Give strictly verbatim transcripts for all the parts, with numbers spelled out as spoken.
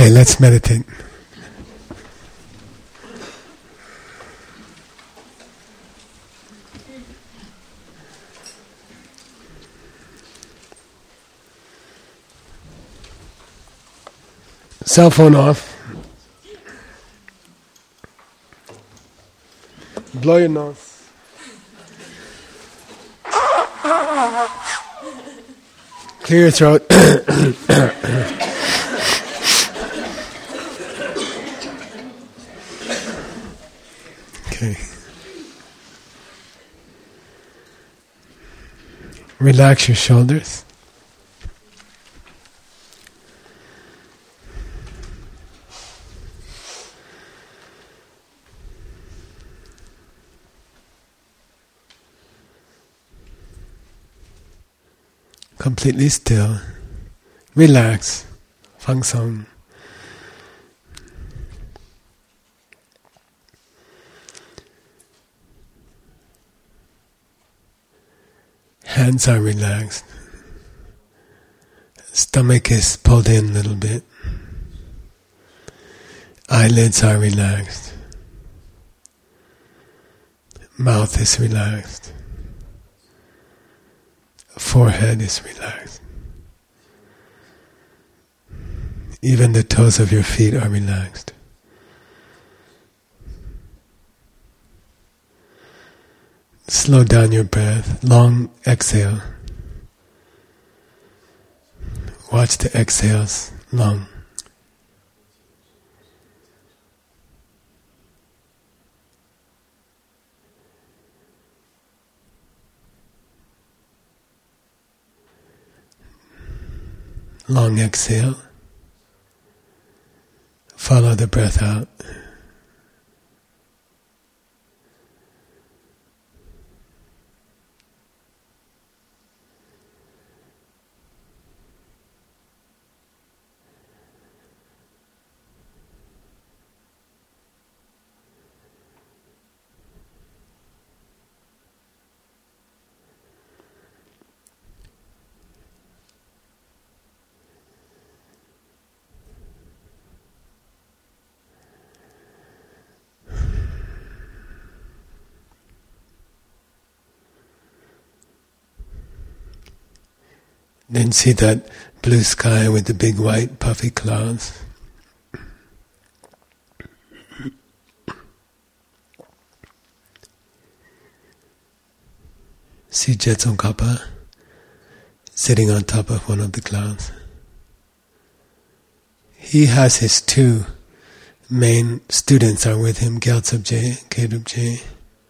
Okay, let's meditate. Cell phone off. Blow your nose. Clear your throat. Okay. Relax your shoulders. Completely still. Relax. Fang Song. Hands are relaxed. Stomach is pulled in a little bit. Eyelids are relaxed. Mouth is relaxed. Forehead is relaxed. Even the toes of your feet are relaxed. Slow down your breath. Long exhale. Watch the exhales long. Long exhale. Follow the breath out. Then see that blue sky with the big white puffy clouds. See Jetsongkhapa sitting on top of one of the clouds. He has his two main students are with him, Gyaltsabje, Kedubje.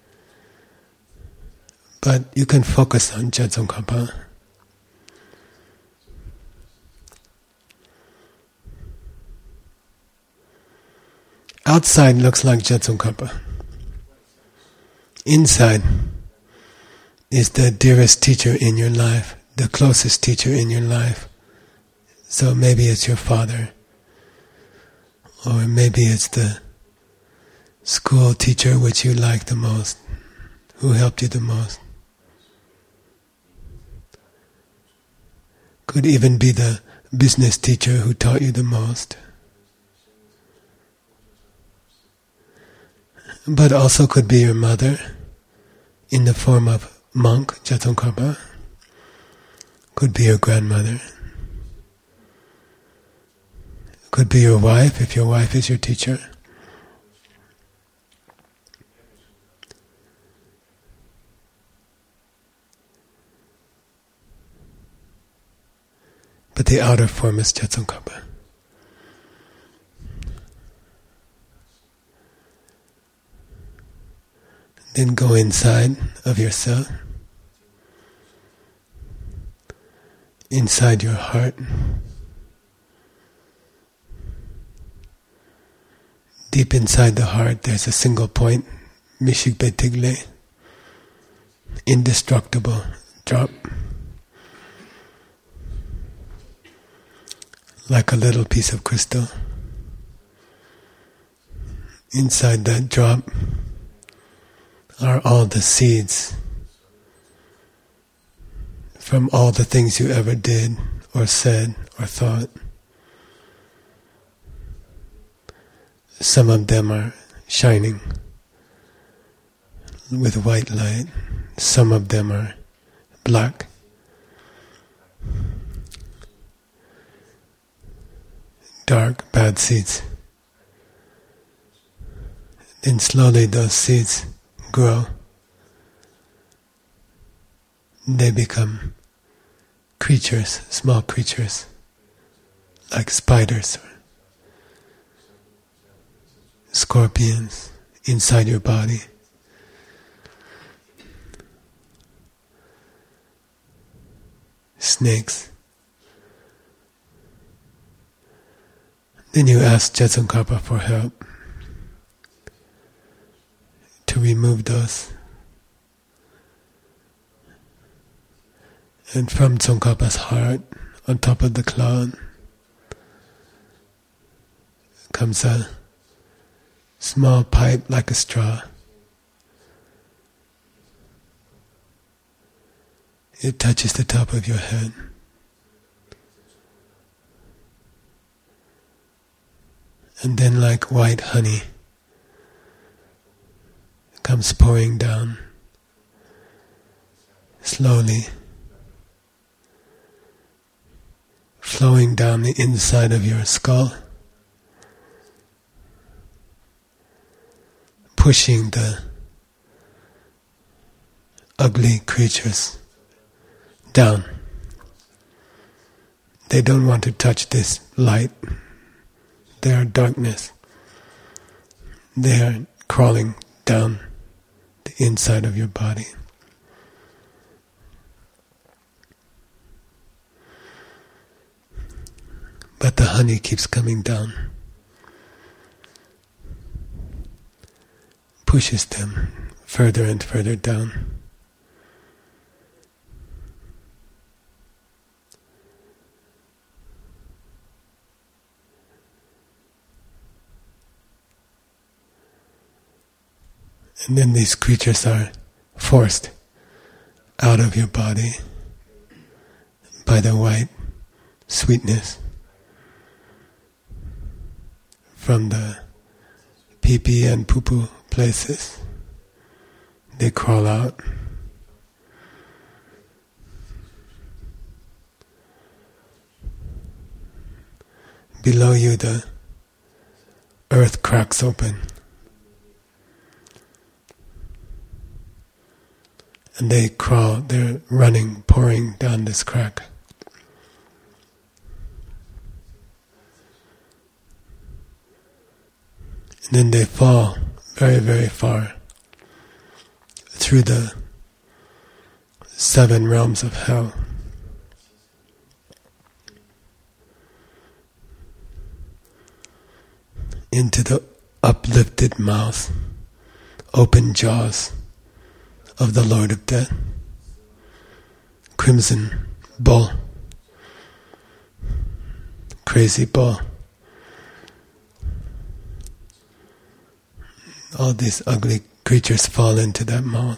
But you can focus on Jetsongkhapa. Outside looks like Jetsongkhapa. Inside is the dearest teacher in your life, the closest teacher in your life. So maybe it's your father, or maybe it's the school teacher which you like the most, who helped you the most. Could even be the business teacher who taught you the most. But also could be your mother, in the form of monk, Jetsongkhapa. Could be your grandmother. Could be your wife, if your wife is your teacher. But the outer form is Jetsongkhapa. Then go inside of yourself, inside your heart. Deep inside the heart there's a single point, Mishikpe Tigle, indestructible drop. Like a little piece of crystal. Inside that drop are all the seeds from all the things you ever did or said or thought. some of them are shining with white light. Some of them are black. Dark, bad seeds. Then slowly those seeds grow. They become creatures, small creatures, like spiders or scorpions inside your body. Snakes. Then you ask Je Tsongkhapa for help to remove those. And from Tsongkhapa's heart, on top of the cloud, comes a small pipe like a straw. It touches the top of your head. And then like white honey, it comes pouring down, slowly, flowing down the inside of your skull, pushing the ugly creatures down. They don't want to touch this light. They are darkness. They are crawling down the inside of your body. But the honey keeps coming down, pushes them further and further down. And then these creatures are forced out of your body by the white sweetness from the pee-pee and poo-poo places. They crawl out. Below you, the earth cracks open. And they crawl, they're running, pouring down this crack. And then they fall very, very far through the seven realms of hell. Into the uplifted mouth, open jaws of the Lord of Death, Crimson Bull, Crazy Bull. All these ugly creatures fall into that mouth.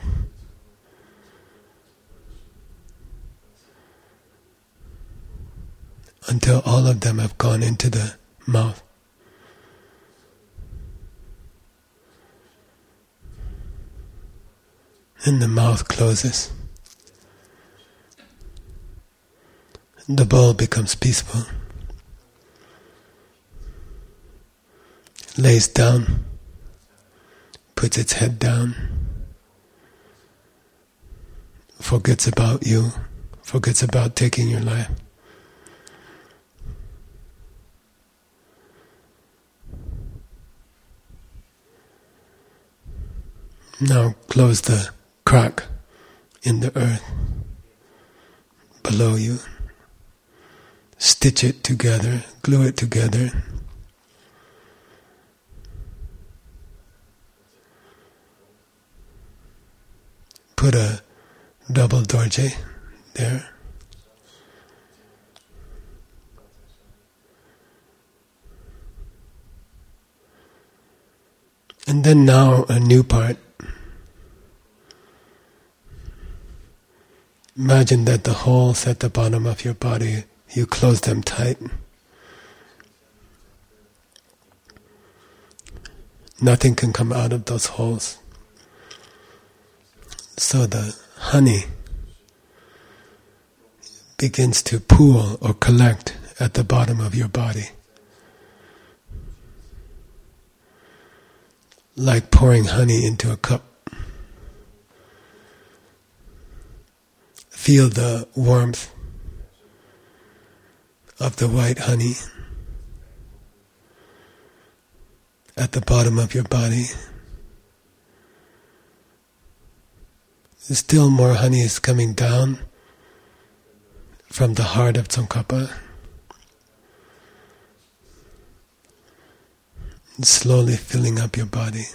Until all of them have gone into the mouth. And the mouth closes. The bull becomes peaceful. Lays down, puts its head down, forgets about you, forgets about taking your life. Now close the crack in the earth below you. Stitch it together, glue it together. Put a double dorje there. And then now a new part. Imagine that the holes at the bottom of your body, you close them tight. Nothing can come out of those holes. So the honey begins to pool or collect at the bottom of your body. Like pouring honey into a cup. Feel the warmth of the white honey at the bottom of your body. Still more honey is coming down from the heart of Tsongkhapa. Slowly filling up your body.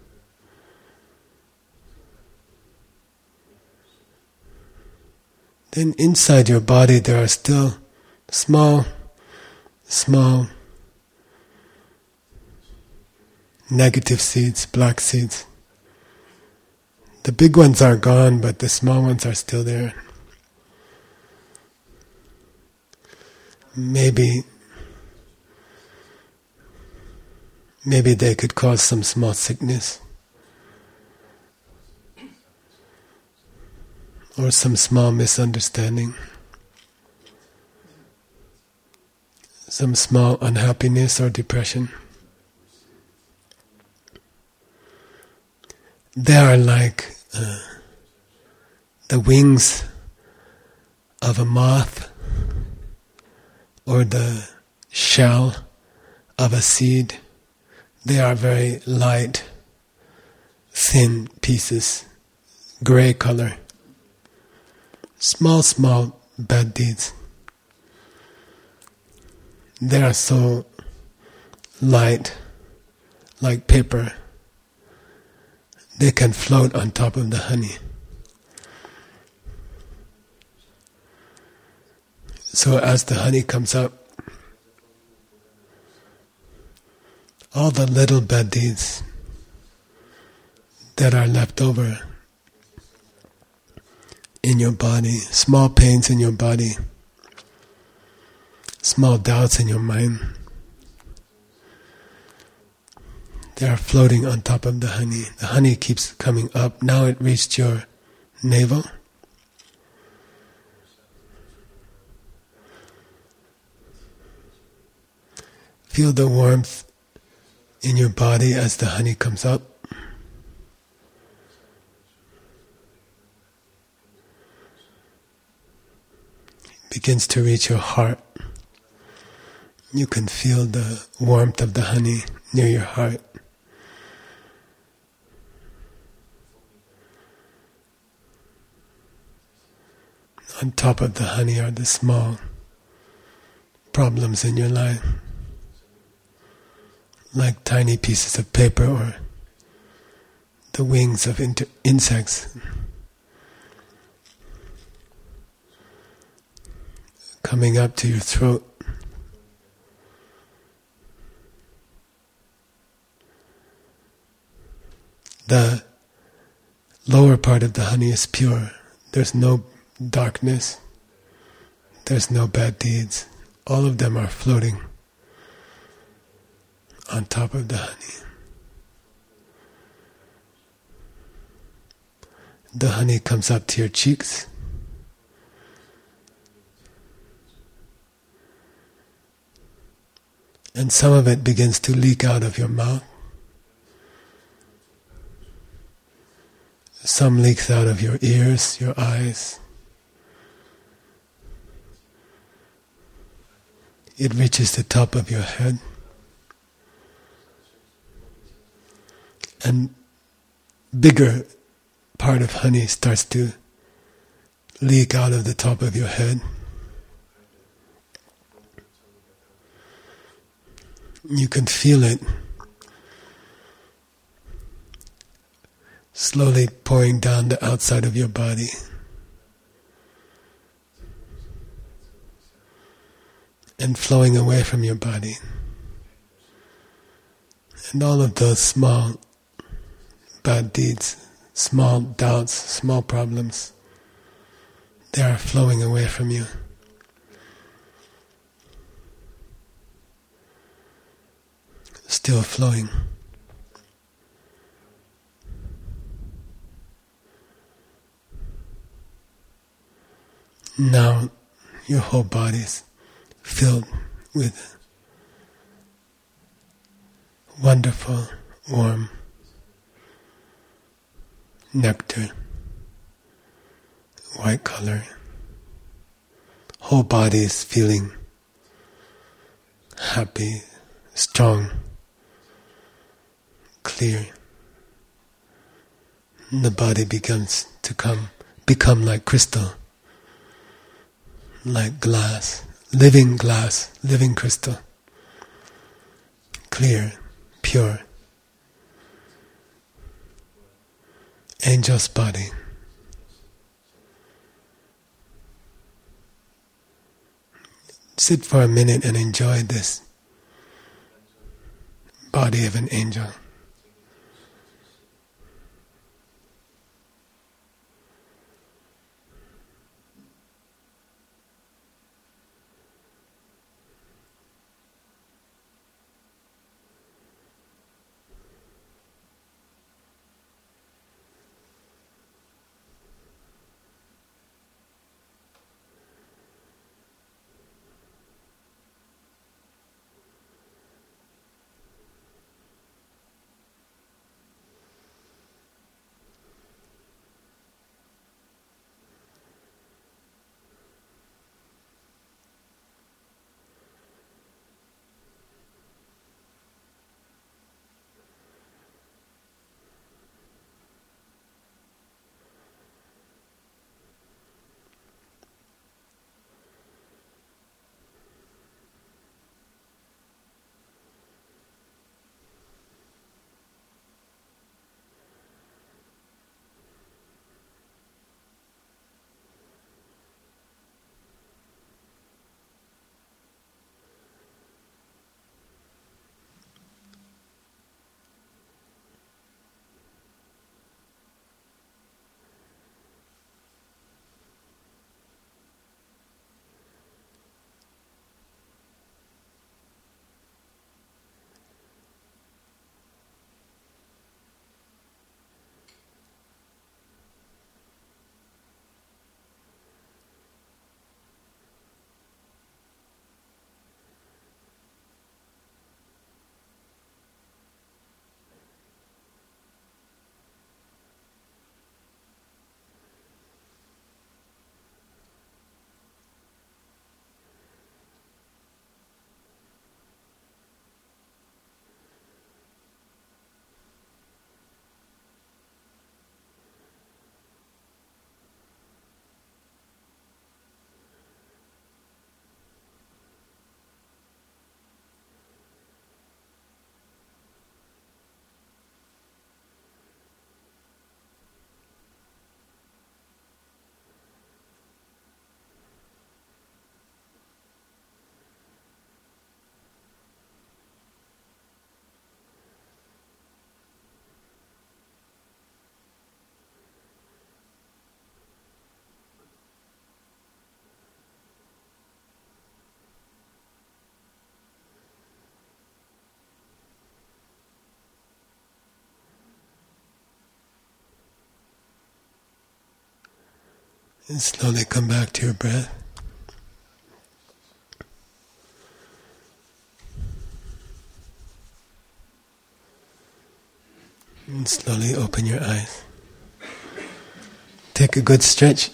Then inside your body there are still small, small negative seeds, black seeds. The big ones are gone, but the small ones are still there. Maybe Maybe they could cause some small sickness or some small misunderstanding, some small unhappiness or depression. They are like uh, the wings of a moth or the shell of a seed. They are very light, thin pieces, gray color. Small, small bad deeds. They are so light, like paper. They can float on top of the honey. So as the honey comes up, all the little bad deeds that are left over in your body, small pains in your body, small doubts in your mind, they are floating on top of the honey. The honey keeps coming up. Now it reached your navel. Feel the warmth in your body as the honey comes up. It begins to reach your heart. You can feel the warmth of the honey near your heart. On top of the honey are the small problems in your life, like tiny pieces of paper or the wings of inter- insects coming up to your throat. The lower part of the honey is pure. There's no darkness. There's no bad deeds. All of them are floating on top of the honey. The honey comes up to your cheeks. And some of it begins to leak out of your mouth. Some leaks out of your ears, your eyes. It reaches the top of your head. And bigger part of honey starts to leak out of the top of your head. You can feel it slowly pouring down the outside of your body. And flowing away from your body. And all of those small bad deeds, small doubts, small problems, they are flowing away from you. Still flowing. Now your whole body is filled with wonderful, warm nectar, white color. Whole body is feeling happy, strong, clear. The body begins to come, become like crystal, like glass, living glass, living crystal, clear, pure. Angel's body. Sit for a minute and enjoy this body of an angel. And slowly come back to your breath. And slowly open your eyes. Take a good stretch.